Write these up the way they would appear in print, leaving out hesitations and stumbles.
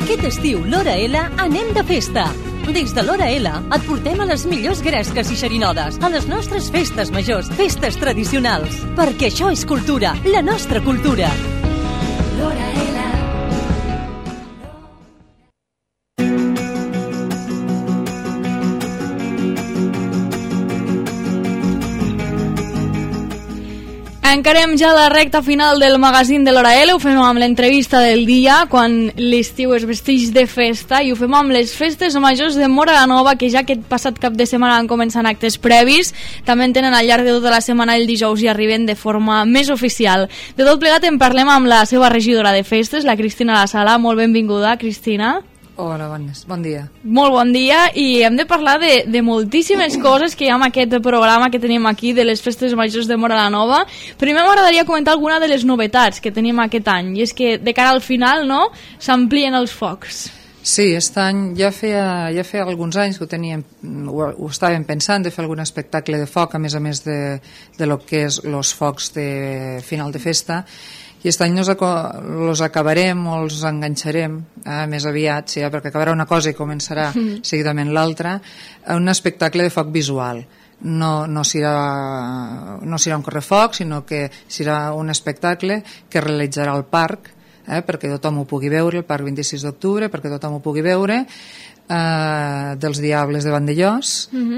Aquest estiu, l'Hora L, anem de festa. Des de l'Hora L et portem a les millors gresques i xerinodes, a les nostres festes majors, festes tradicionals. Perquè això és cultura, la nostra cultura. L'Hora L. Encarem ja la recta final del magazín de l'Hora L, ho fem amb l'entrevista del dia, quan l'estiu es vesteix de festa, i ho fem amb les festes majors de Móra la Nova, que ja aquest passat cap de setmana han començat actes previs, també en tenen al llarg de tota la setmana, el dijous i arriben de forma més oficial. De tot plegat en parlem amb la seva regidora de festes, la Cristina La Sala. Molt benvinguda, Cristina. Hola, bon dia. Molt bon dia, i hem de parlar de moltíssimes coses que hi ha en aquest programa que tenim aquí, de les festes majors de Móra la Nova. Primer m'agradaria comentar alguna de les novetats que tenim aquest any, i és que de cara al final, no?, s'amplien els focs. Sí, aquest any ja feia alguns anys que ho estàvem pensant, de fer algun espectacle de foc, a més de lo que és els focs de final de festa, i aquest any els acabarem o els enganxarem més aviat, sí, perquè acabarà una cosa i començarà seguidament l'altra, un espectacle de foc visual. No serà un correfoc, sinó que serà un espectacle que realitzarà al parc, perquè tothom ho pugui veure, el parc 26 d'octubre, perquè tothom ho pugui veure, dels Diables de Vandellós,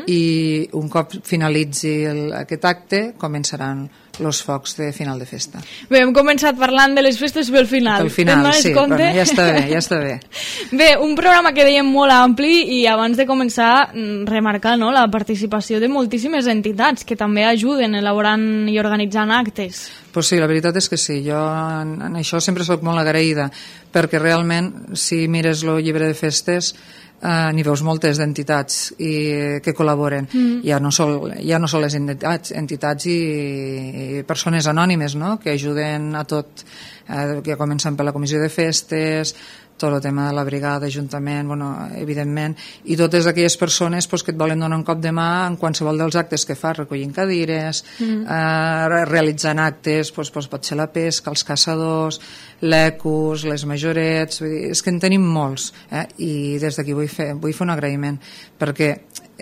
i un cop finalitzi aquest acte començaran els focs de final de festa. Bé, hem començat parlant de les festes pel final. Pel final, sí, bueno, ja està bé. Bé, un programa que dèiem molt ampli, i abans de començar remarcar, no?, la participació de moltíssimes entitats que també ajuden elaborant i organitzant actes. Pues sí, la veritat és que sí, jo en això sempre soc molt agraïda, perquè realment si mires el llibre de festes n'hi veus moltes d'entitats que col·laboren, ja no sol les entitats i persones anònimes, no?, que ajuden a tot, que comencen per la comissió de festes, tot el tema de la brigada, ajuntament, evidentment, i totes aquelles persones que et volen donar un cop de mà en qualsevol dels actes que fas, recollint cadires, realitzant actes, pot ser la pesca, els caçadors, l'Ecus, les majorets, és que en tenim molts, i des d'aquí vull fer un agraïment, perquè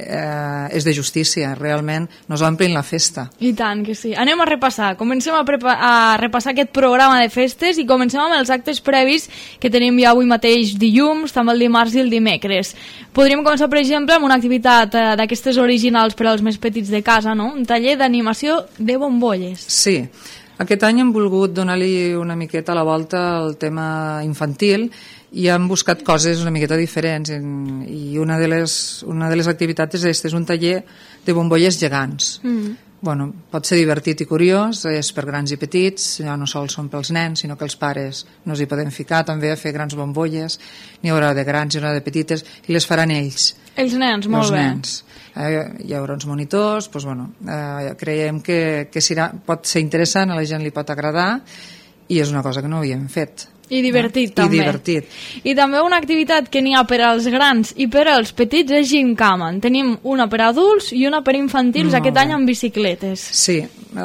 és de justícia, realment nos omplin la festa. I tant que sí. Anem a repassar. Comencem a repassar aquest programa de festes i comencem amb els actes previs que tenim ja avui mateix dilluns, també el dimarts i el dimecres. Podríem començar, per exemple, amb una activitat d'aquestes originals per als més petits de casa, no? Un taller d'animació de bombolles. Sí. Aquest any hem volgut donar-li una miqueta a la volta al tema infantil i hem buscat coses una miqueta diferents, i una de les activitats és un taller de bombolles gegants. Pot ser divertit i curiós, és per grans i petits, ja no sols són pels nens, sinó que els pares nos hi podem ficar també a fer grans bombolles, n'hi haurà de grans i n'hi haurà de petites, i les faran ells. Els nens, molt bé. Hi haurà uns monitors, creiem que pot ser interessant, a la gent li pot agradar, i és una cosa que no havíem fet. I divertit, també. I divertit. I també una activitat que n'hi ha per als grans i per als petits és Gincama. Tenim una per adults i una per infantils, aquest any amb bicicletes. Sí,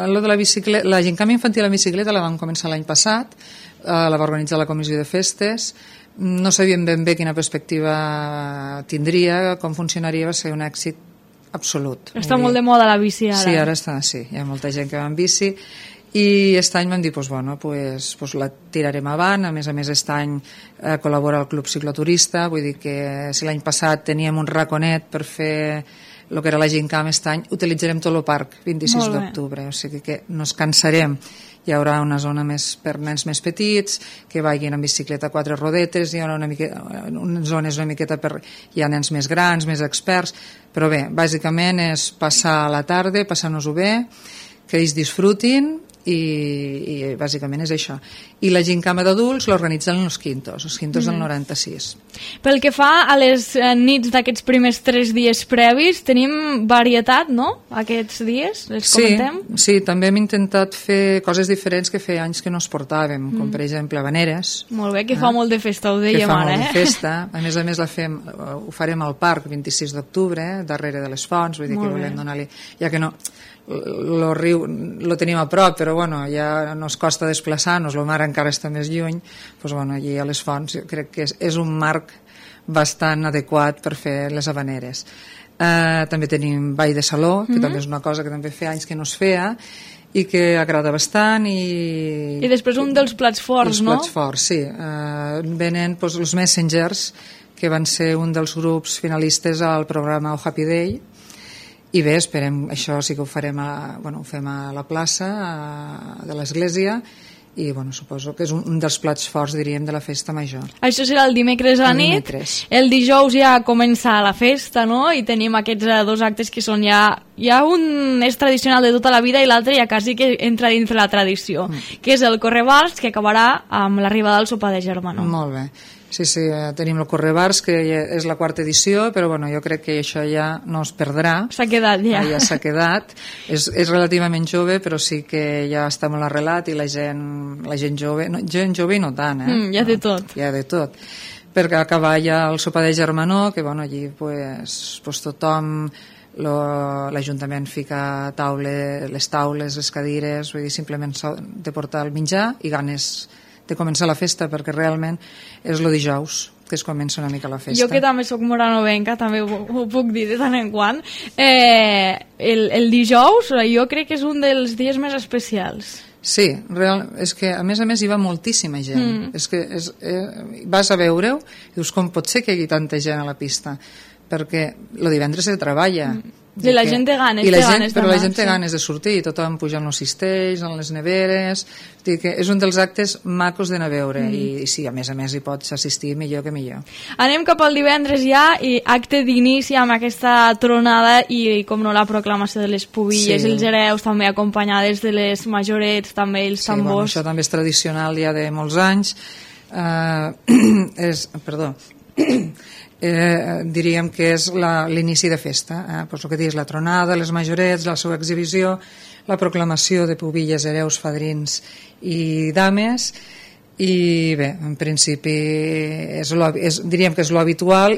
la Gincama infantil amb bicicleta la vam començar l'any passat, la va organitzar la comissió de festes, no sabíem ben bé quina perspectiva tindria, com funcionaria, va ser un èxit absolut. Està molt de moda la bici ara. Sí, ara està, sí, hi ha molta gent que va amb bici, i aquest any vam dir, la tirarem avant. A més, aquest any col·labora el Club Cicloturista, vull dir que si l'any passat teníem un raconet per fer el que era la Gincama, aquest any utilitzarem tot el parc 26 d'octubre, o sigui que no ens cansarem. Hi haurà una zona més per nens més petits, que vagin amb bicicleta a 4 rodetes, hi haurà unes zones una miqueta per hi ha nens més grans, més experts, però bé, bàsicament és passar la tarda, passar-nos-ho bé, que ells disfrutin, i bàsicament és això. I la Gincama d'adults l'organitzen els Quintos del 96. Pel que fa a les nits d'aquests primers 3 dies previs, tenim varietat, no?, aquests dies, les comentem? Sí, també hem intentat fer coses diferents que feia anys que no es portàvem, com per exemple habaneres. Molt bé, que fa molt de festa, ho dèiem ara. Que fa molt de festa, a més ho farem al parc 26 d'octubre, darrere de les fonts, vull dir que volem donar-li, ja que no el riu lo tenim a prop, però bueno, ja no es costa desplaçar-nos, el mar encara està més lluny, doncs, bueno, allí a les fonts jo crec que és un marc bastant adequat per fer les havaneres. També tenim Vall de Saló, que també és una cosa que també fa anys que no es feia i que agrada bastant. I després un dels plats forts, no? Els plats forts, sí. Venen doncs, els Messengers, que van ser un dels grups finalistes al programa Oh Happy Day, i bé, esperem, això sí que ho farem ho fem a la plaça de l'església, i bueno, suposo que és un dels plats forts, diríem, de la festa major. Això serà el dimecres a la nit. El dijous ja comença la festa, no? I tenim aquests 2 actes que són ja un és tradicional de tota la vida i l'altre ja quasi que entra dins de la tradició, que és el Correbars, que acabarà amb l'arribada del sopar de germanor. Molt bé. Sí, tenim el Correbars, que és la 4ª edició, però bueno, jo crec que això ja no es perdrà. S'ha quedat ja. Ja s'ha quedat. És relativament jove, però sí que ja està molt arrelat i la gent jove, gent jove i no tant, hi ha de tot. Hi ha de tot. Perquè acabar ja el sopar de germanor, que bueno, allí pues tothom, l'Ajuntament fica les taules, les cadires, vull dir, simplement de portar el menjar i ganes de començar la festa, perquè realment és el dijous que es comença una mica la festa. Jo que també soc moranovenca, també ho puc dir de tant en quant, el dijous jo crec que és un dels dies més especials. Sí, és que a més hi va moltíssima gent. És que vas a veure-ho i dius, com pot ser que hi hagi tanta gent a la pista? Perquè el divendres se treballa. I la gent té ganes, però la gent té ganes de sortir, tothom puja en els cistells, en les neveres, és un dels actes macos d'anar a veure, i sí, a més hi pots assistir millor que millor. Anem cap al divendres ja, i acte d'inici amb aquesta tronada i com no la proclamació de les pubilles, els hereus també acompanyades de les majorets, també els tambors. Bueno, això també és tradicional ja de molts anys. Diríem que és l'inici de festa, pues el que dius, la tronada, les majorets, la seva exhibició, la proclamació de pubilles, hereus, fadrins i dames, i bé, en principi diríem que és lo habitual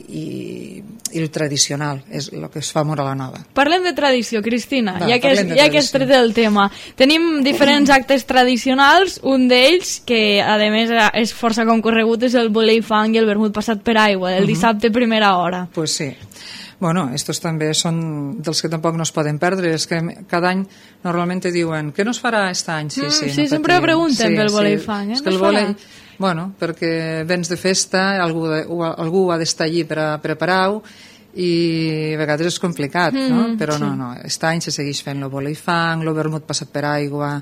i el tradicional, és el que es fa a Móra la Nova. Parlem de tradició, Cristina, ja que has tret el tema. Tenim diferents actes tradicionals, un d'ells, que a més és força concorregut, és el volei fang i el vermut passat per aigua, del dissabte a primera hora. Pues sí. Bueno, estos també són dels que tampoc no es poden perdre, és que cada any normalment te diuen què no es farà aquest any? Sí, sempre pregunten pel volei fang, és que el volei, bueno, perquè vens de festa, algú ha d'estar allí per a preparar-ho, i a vegades és complicat, no? Però no, aquest any se segueix fent el volei fang, el vermut passat per aigua,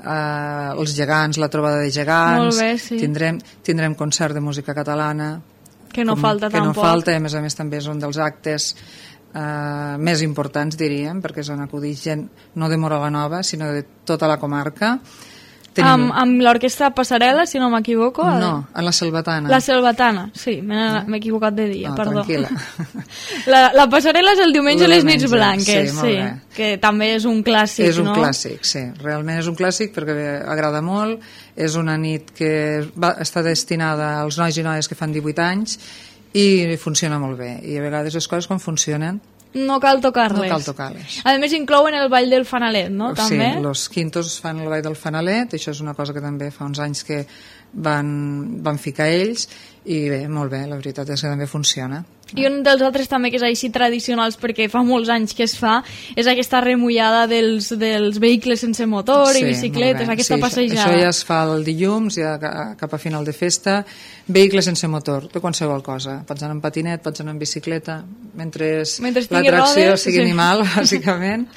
els gegants, la trobada de gegants. Molt bé, sí. Tindrem concert de música catalana, que no falta tampoc. Que no falta, a més també és un dels actes més importants, diríem, perquè és on acudeix gent no de Móra la Nova, sinó de tota la comarca. Amb l'orquestra Passarel·la, si no m'equivoco? No, a la Selvatana. La Selvatana, sí, m'he equivocat de dia, perdó. Tranquil·la. La Passarel·la és el diumenge a les nits blanques, sí, que també és un clàssic, no? És un clàssic, sí, realment és un clàssic perquè agrada molt, és una nit que està destinada als nois i noies que fan 18 anys i funciona molt bé, i a vegades les coses quan funcionen no cal tocar-les. No cal tocar-les. A més inclouen el ball del fanalet, no? També? Sí, els quintos fan el ball del fanalet, això és una cosa que també fa uns anys que van ficar ells, i bé, molt bé, la veritat és que també funciona. I un dels altres també que és així tradicionals, perquè fa molts anys que es fa, és aquesta remullada dels vehicles sense motor i bicicletes, aquesta passejada. Això ja es fa el dilluns, ja cap a final de festa, vehicles sense motor, de qualsevol cosa. Pots anar en patinet, pots anar en bicicleta, mentre l'atracció sigui animal, bàsicament.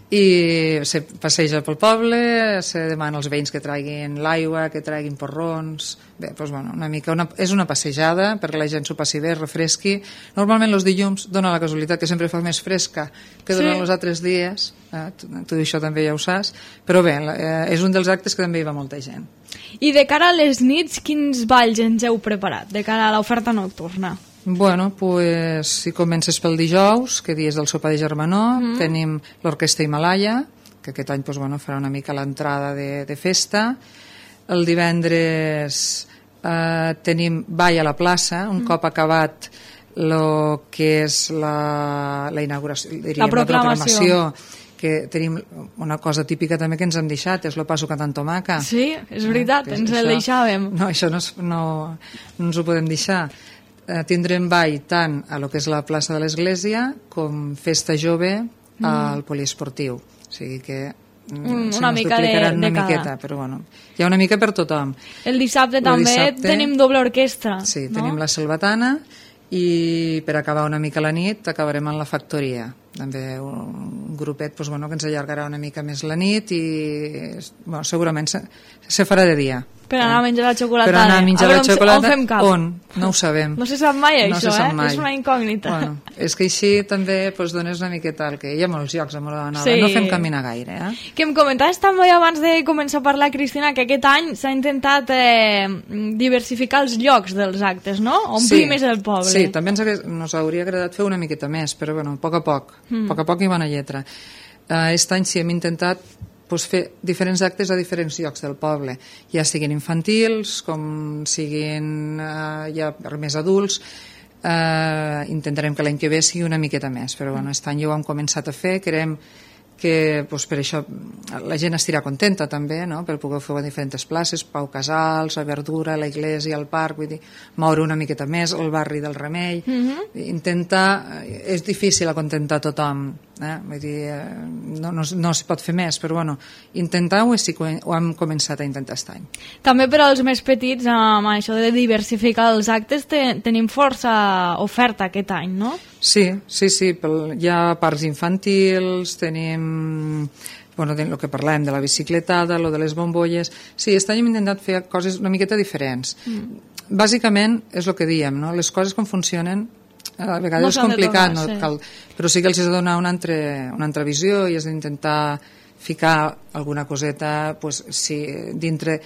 I se passeja pel poble, se demana als veïns que traguin l'aigua, que traguin porrons. Bé, doncs bueno, una mica és una passejada perquè la gent s'ho passi bé, refresqui. Normalment els dilluns dona la casualitat que sempre fa més fresca que durant els altres dies, tu això també ja ho saps, però bé, és un dels actes que també hi va molta gent. I de cara a les nits, quins balls ens heu preparat, de cara a l'oferta nocturna? Bueno, pues, si comences pel dijous, que dies del sopar de germanor, tenim l'Orquestra Himalaya, que aquest any pues, bueno, farà una mica l'entrada de festa. El divendres tenim ball a la plaça, un cop acabat el que és la inauguració, diríem, la proclamació que tenim una cosa típica també que ens hem deixat, és el pa sucat amb tomaca. Sí, és veritat, ens el deixàvem. No, això no ens ho podem deixar. Tindrem ball tant a lo que és la plaça de l'Església com festa jove al poliesportiu. O sigui que una mica de miqueta, però bueno, hi ha una mica per tothom. El dissabte també tenim doble orquestra. Sí, tenim la Selvatana i per acabar una mica la nit acabarem en la Factoria, també un grupet que ens allargarà una mica més la nit i segurament se farà de dia. Per anar a menjar la xocolatada. Per anar a menjar la xocolata. On fem cap? On? No ho sabem. No se sap mai això, és una incògnita. És que així també dones una miqueta el que hi ha molts llocs a Móra la Nova, no fem caminar gaire. Que em comentaves també abans de començar a parlar, Cristina, que aquest any s'ha intentat diversificar els llocs dels actes, no? Omplir més el poble. Sí, també ens hauria agradat fer una miqueta més, però a poc a poc i bona lletra. Aquest any sí hem intentat fer diferents actes a diferents llocs del poble, ja siguin infantils com siguin ja per més adults. Intentarem que l'any que ve sigui una miqueta més, però aquest any ja ho hem començat a fer. Creiem que per això la gent estirà contenta també, per poder fer a diferents places, Pau Casals, la Verdura, la Iglesia, el parc, vull dir, moure una miqueta més el barri del Remei. Intentar, és difícil acontentar tothom, vull dir, no s'hi pot fer més, però intentar-ho sí que ho hem començat a intentar aquest any. També per als més petits, amb això de diversificar els actes, tenim força oferta aquest any, no? Sí, hi ha parcs infantils, tenim el que parlàvem de la bicicletada, lo de les bombolles. Sí, aquest any hem intentat fer coses una miqueta diferents. Bàsicament és el que diem, les coses com funcionen a vegades és complicat, però sí que els has de donar una altra visió i has d'intentar ficar alguna coseta dintre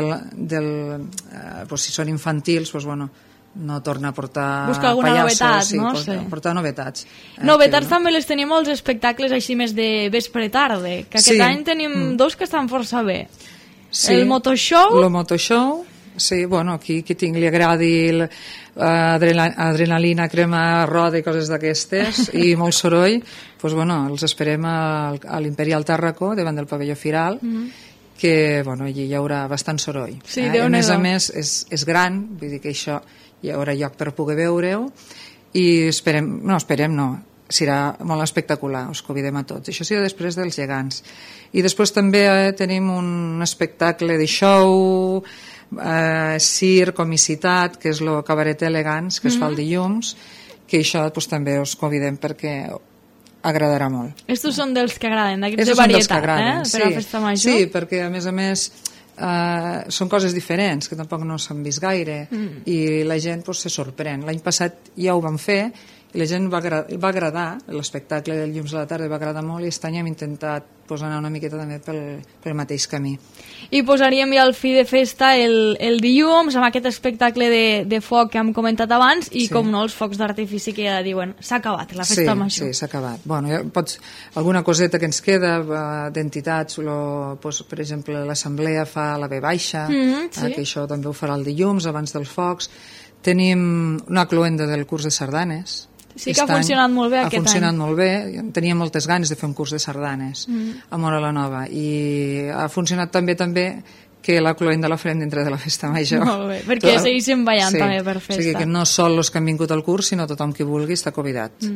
si són infantils, no torna a portar buscar alguna novetat, no? Portar novetats. Novetats també les tenim molts espectacles així més de vespre-tarde, que aquest any tenim dos que estan força bé. El Motoshow. El Motoshow, sí, qui li agradi adrenalina, crema, roda i coses d'aquestes i molt soroll, els esperem a l'Imperial Tàrraco davant del pavelló Firal, que allí hi haurà bastant soroll. A més, és gran, vull dir que això hi haurà lloc per poder veure-ho i serà molt espectacular, us convidem a tots. Això serà després dels gegants. I després també tenim un espectacle de show, circ, comicitat, que és el cabaret elegants, que es fa el dilluns, que això també us convidem perquè agradarà molt. Estos són dels que agraden, d'aquests de varietat, per a la festa major? Sí, perquè a més són coses diferents que tampoc no s'han vist gaire i la gent se sorprèn. L'any passat ja ho vam fer i la gent va agradar, l'espectacle del Llums a la tarda va agradar molt i aquest any hem intentat anar una miqueta també pel mateix camí. I posaríem ja el fi de festa el dilluns amb aquest espectacle de foc que hem comentat abans i com no els focs d'artifici que ja diuen s'ha acabat la festa major. Sí, s'ha acabat. Alguna coseta que ens queda d'entitats, per exemple l'assemblea fa la V baixa, que això també ho farà el dilluns abans dels focs. Tenim una cloenda del curs de sardanes. Sí que ha funcionat molt bé aquest any. Ha funcionat molt bé, tenia moltes ganes de fer un curs de sardanes a Móra la Nova i ha funcionat també que la cloenda la farem dintre de la festa major. Molt bé, perquè segueixen ballant també per festa. O sigui que no sol els que han vingut al curs, sinó tothom qui vulgui està convidat.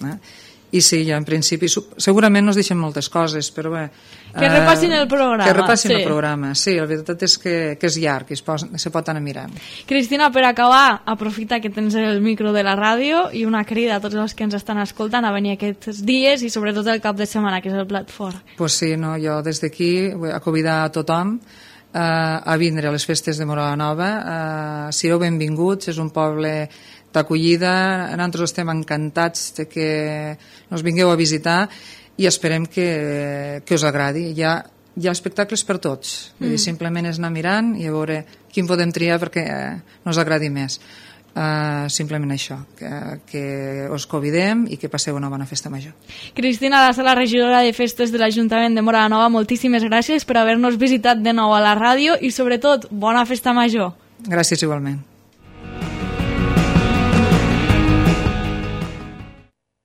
I sí, ja en principi segurament no es deixen moltes coses, però bé... Que repassin el programa. Que repassin el programa, sí, la veritat és que és llarg i se pot anar mirant. Cristina, per acabar, aprofita que tens el micro de la ràdio i una crida a tots els que ens estan escoltant a venir aquests dies i sobretot el cap de setmana, que és el plat fort. Pues sí, jo des d'aquí vull convidar a tothom a vindre a les festes de Móra la Nova. Sigueu benvinguts, és un poble d'acollida, nosaltres estem encantats de que ens vingueu a visitar i esperem que us agradi. Hi ha espectacles per tots, simplement és anar mirant i a veure quin podem triar perquè ens agradi més. Simplement això, que us convidem i que passeu una bona festa major. Cristina Lassa, la regidora de festes de l'Ajuntament de Móra la Nova, moltíssimes gràcies per haver-nos visitat de nou a la ràdio i sobretot bona festa major. Gràcies igualment.